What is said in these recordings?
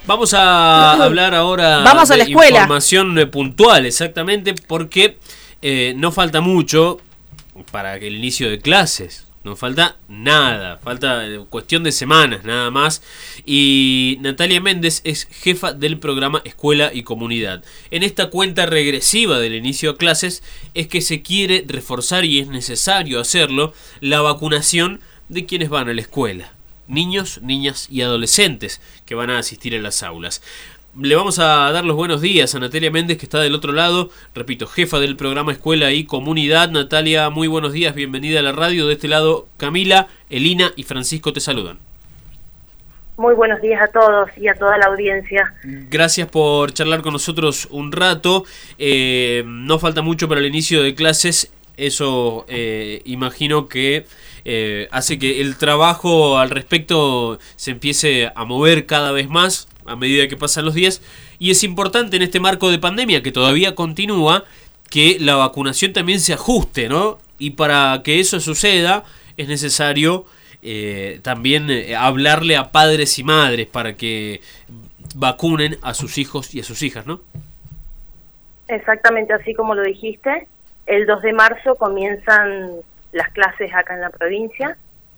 Vamos a hablar ahora Vamos a la escuela. Información puntual, exactamente, porque no falta mucho para el inicio de clases. No falta nada, falta cuestión de semanas nada más. Y Natalia Méndez es jefa del programa Escuela y Comunidad. En esta cuenta regresiva del inicio de clases es que se quiere reforzar, y es necesario hacerlo, la vacunación de quienes van a la escuela. Niños, niñas y adolescentes que van a asistir a las aulas. Le vamos a dar los buenos días a Natalia Méndez, que está del otro lado, repito, jefa del programa Escuela y Comunidad. Natalia, muy buenos días, bienvenida a la radio. De este lado, Camila, Elina y Francisco te saludan. Muy buenos días a todos y a toda la audiencia. Gracias por charlar con nosotros un rato. No falta mucho para el inicio de clases. Eso imagino que hace que el trabajo al respecto se empiece a mover cada vez más a medida que pasan los días, y es importante en este marco de pandemia que todavía continúa que la vacunación también se ajuste, ¿no? Y para que eso suceda es necesario también hablarle a padres y madres para que vacunen a sus hijos y a sus hijas, ¿no? Exactamente así como lo dijiste. El 2 de marzo comienzan las clases acá en la provincia,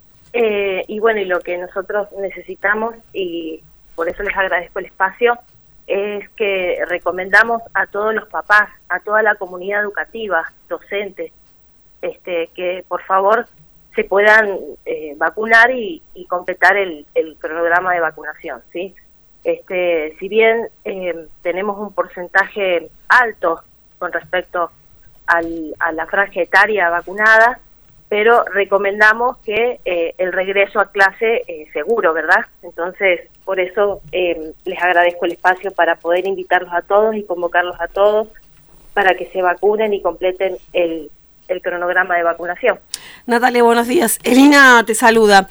y bueno, y lo que nosotros necesitamos, y por eso les agradezco el espacio, es que recomendamos a todos los papás, a toda la comunidad educativa, docentes, que por favor se puedan vacunar y completar el cronograma de vacunación, ¿sí? Si bien tenemos un porcentaje alto con respecto a la franja etaria vacunada, pero recomendamos que el regreso a clase seguro, ¿verdad? Entonces, por eso les agradezco el espacio para poder invitarlos a todos y convocarlos a todos para que se vacunen y completen el cronograma de vacunación. Natalia, buenos días. Elina te saluda.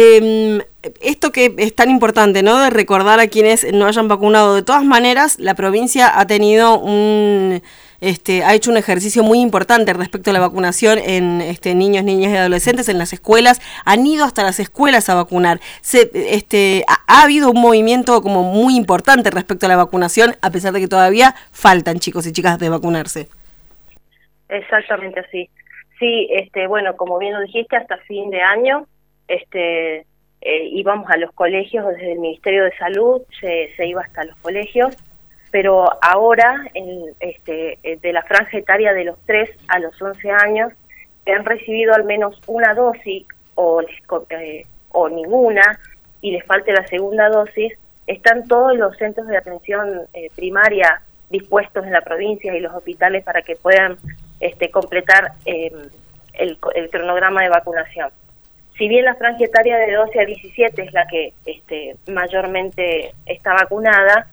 Esto que es tan importante, ¿no?, de recordar a quienes no hayan vacunado. De todas maneras, la provincia ha tenido ha hecho un ejercicio muy importante respecto a la vacunación en niños, niñas y adolescentes en las escuelas. Han ido hasta las escuelas a vacunar. Ha habido un movimiento como muy importante respecto a la vacunación, a pesar de que todavía faltan chicos y chicas de vacunarse. Exactamente así. Sí, bueno, como bien lo dijiste, hasta fin de año íbamos a los colegios desde el Ministerio de Salud, se iba hasta los colegios, pero ahora de la franja etaria de los 3 a los 11 años que han recibido al menos una dosis o ninguna y les falte la segunda dosis, están todos los centros de atención primaria dispuestos en la provincia y los hospitales para que puedan completar el cronograma de vacunación. Si bien la franja etaria de 12 a 17 es la que mayormente está vacunada,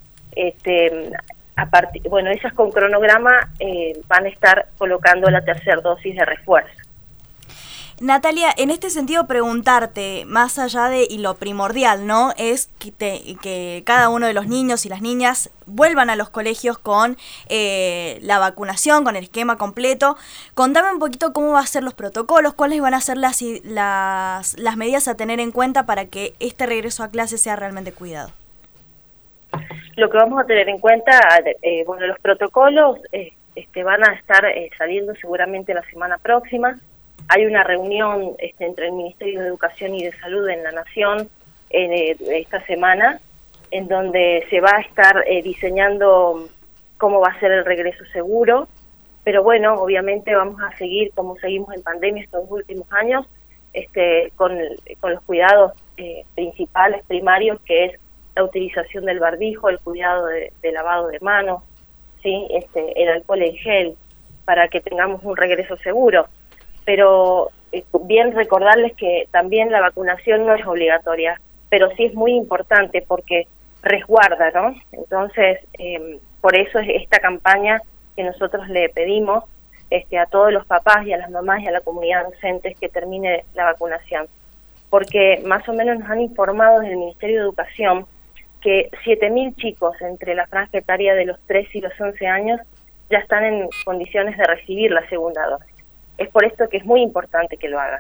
esas con cronograma van a estar colocando la tercera dosis de refuerzo. Natalia, en este sentido preguntarte, más allá de, y lo primordial, ¿no?, es que cada uno de los niños y las niñas vuelvan a los colegios con la vacunación, con el esquema completo. Contame un poquito cómo van a ser los protocolos, cuáles van a ser las medidas a tener en cuenta para que este regreso a clase sea realmente cuidado. Lo que vamos a tener en cuenta, los protocolos van a estar saliendo seguramente la semana próxima. Hay una reunión entre el Ministerio de Educación y de Salud en la Nación esta semana, en donde se va a estar diseñando cómo va a ser el regreso seguro, pero bueno, obviamente vamos a seguir como seguimos en pandemia estos últimos años, con los cuidados principales, primarios, que es la utilización del barbijo, el cuidado de lavado de manos, ¿sí? El alcohol en gel, para que tengamos un regreso seguro. Pero bien recordarles que también la vacunación no es obligatoria, pero sí es muy importante porque resguarda, ¿no? Entonces, por eso es esta campaña que nosotros le pedimos a todos los papás y a las mamás y a la comunidad docente que termine la vacunación. Porque más o menos nos han informado desde el Ministerio de Educación que 7.000 chicos entre la franja etaria de los 3 y los 11 años ya están en condiciones de recibir la segunda dosis. Es por esto que es muy importante que lo hagan.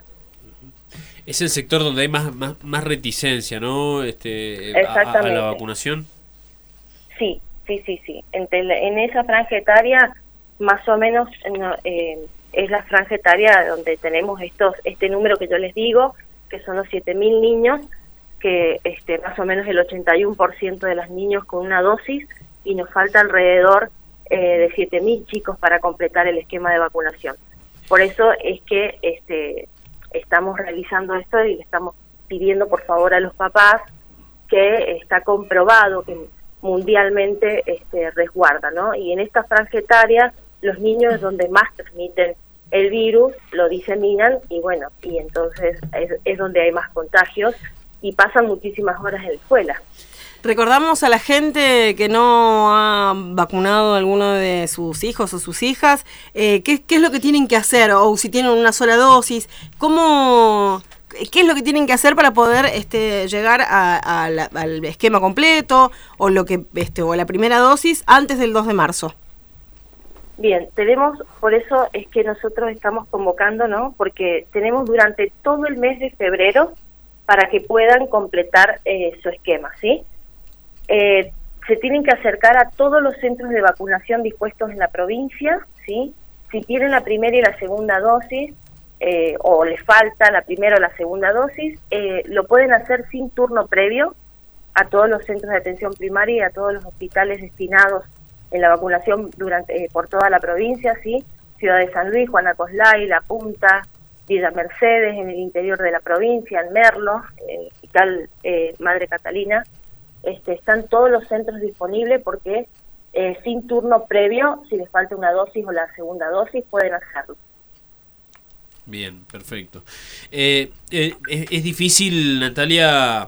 Es el sector donde hay más reticencia, ¿no? A la vacunación. Sí, sí. En esa franja etaria, más o menos, es la franja etaria donde tenemos este número que yo les digo, que son los 7.000 niños, que más o menos el 81% de los niños con una dosis, y nos falta alrededor de 7.000 chicos para completar el esquema de vacunación. Por eso es que estamos realizando esto y le estamos pidiendo por favor a los papás, que está comprobado que mundialmente resguarda, ¿no? Y en esta franja etaria, los niños es donde más transmiten el virus, lo diseminan, y bueno, y entonces es donde hay más contagios y pasan muchísimas horas en la escuela. Recordamos a la gente que no ha vacunado a alguno de sus hijos o sus hijas, ¿qué es lo que tienen que hacer? O si tienen una sola dosis, ¿qué es lo que tienen que hacer para poder llegar al esquema completo o o la primera dosis antes del 2 de marzo? Bien, por eso es que nosotros estamos convocando, ¿no? Porque tenemos durante todo el mes de febrero para que puedan completar su esquema, ¿sí? Se tienen que acercar a todos los centros de vacunación dispuestos en la provincia, ¿sí? Si tienen la primera y la segunda dosis, o les falta la primera o la segunda dosis, lo pueden hacer sin turno previo a todos los centros de atención primaria y a todos los hospitales destinados en la vacunación por toda la provincia, ¿sí? Ciudad de San Luis, Juana Coslay, La Punta, Villa Mercedes, en el interior de la provincia, en Merlo, Hospital Madre Catalina. Están todos los centros disponibles porque sin turno previo, si les falta una dosis o la segunda dosis, pueden hacerlo. Bien, perfecto. Es difícil, Natalia,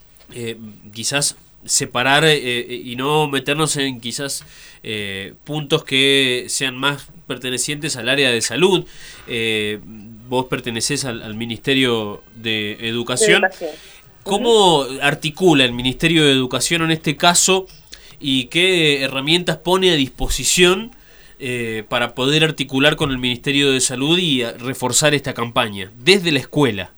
quizás separar y no meternos en quizás puntos que sean más pertenecientes al área de salud. Vos pertenecés al Ministerio de Educación. ¿Cómo articula el Ministerio de Educación en este caso y qué herramientas pone a disposición para poder articular con el Ministerio de Salud y reforzar esta campaña desde la escuela?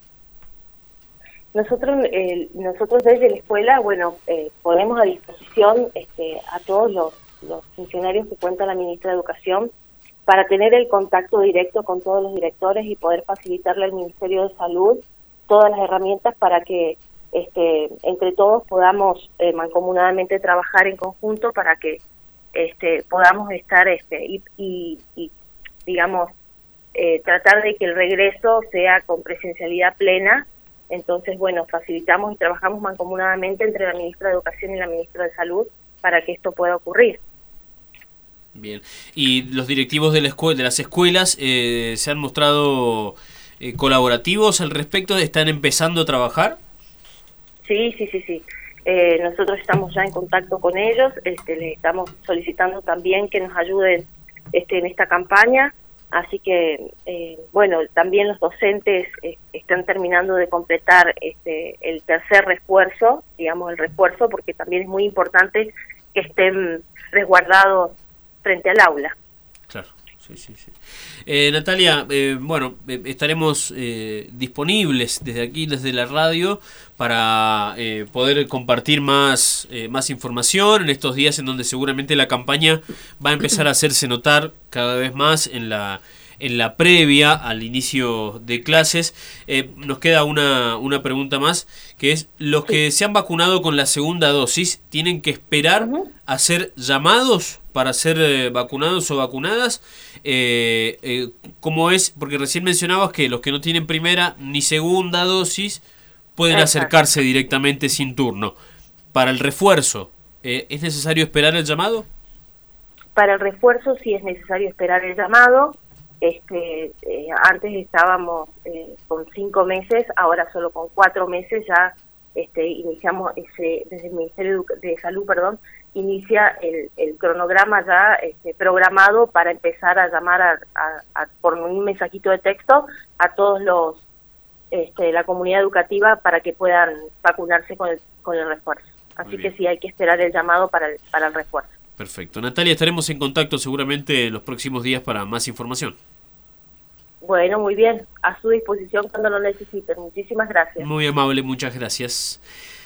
Nosotros desde la escuela, ponemos a disposición a todos los funcionarios que cuenta la ministra de Educación para tener el contacto directo con todos los directores y poder facilitarle al Ministerio de Salud todas las herramientas para que entre todos podamos mancomunadamente trabajar en conjunto para que podamos estar y digamos tratar de que el regreso sea con presencialidad plena. Entonces, facilitamos y trabajamos mancomunadamente entre la ministra de Educación y la ministra de Salud para que esto pueda ocurrir. Bien. ¿Y los directivos de las escuelas se han mostrado colaborativos al respecto? ¿Están empezando a trabajar? Sí. Nosotros estamos ya en contacto con ellos, les estamos solicitando también que nos ayuden en esta campaña. Así que, también los docentes están terminando de completar el tercer refuerzo, digamos el refuerzo, porque también es muy importante que estén resguardados frente al aula. Claro, sí. Natalia, estaremos disponibles desde aquí, desde la radio, para poder compartir más información en estos días en donde seguramente la campaña va a empezar a hacerse notar cada vez más en la previa al inicio de clases. Nos queda una pregunta más, que es, ¿los que se han vacunado con la segunda dosis tienen que esperar a ser llamados para ser vacunados o vacunadas? ¿Cómo es? Porque recién mencionabas que los que no tienen primera ni segunda dosis pueden acercarse directamente sin turno. Para el refuerzo, ¿es necesario esperar el llamado? Para el refuerzo sí es necesario esperar el llamado. Antes estábamos con 5 meses, ahora solo con 4 meses ya iniciamos desde el Ministerio de Salud, inicia el cronograma ya programado para empezar a llamar por un mensajito de texto a todos los la comunidad educativa para que puedan vacunarse con el refuerzo. Así que sí hay que esperar el llamado para el refuerzo. Perfecto. Natalia, estaremos en contacto seguramente en los próximos días para más información. Bueno, muy bien. A su disposición cuando lo necesiten. Muchísimas gracias. Muy amable, muchas gracias.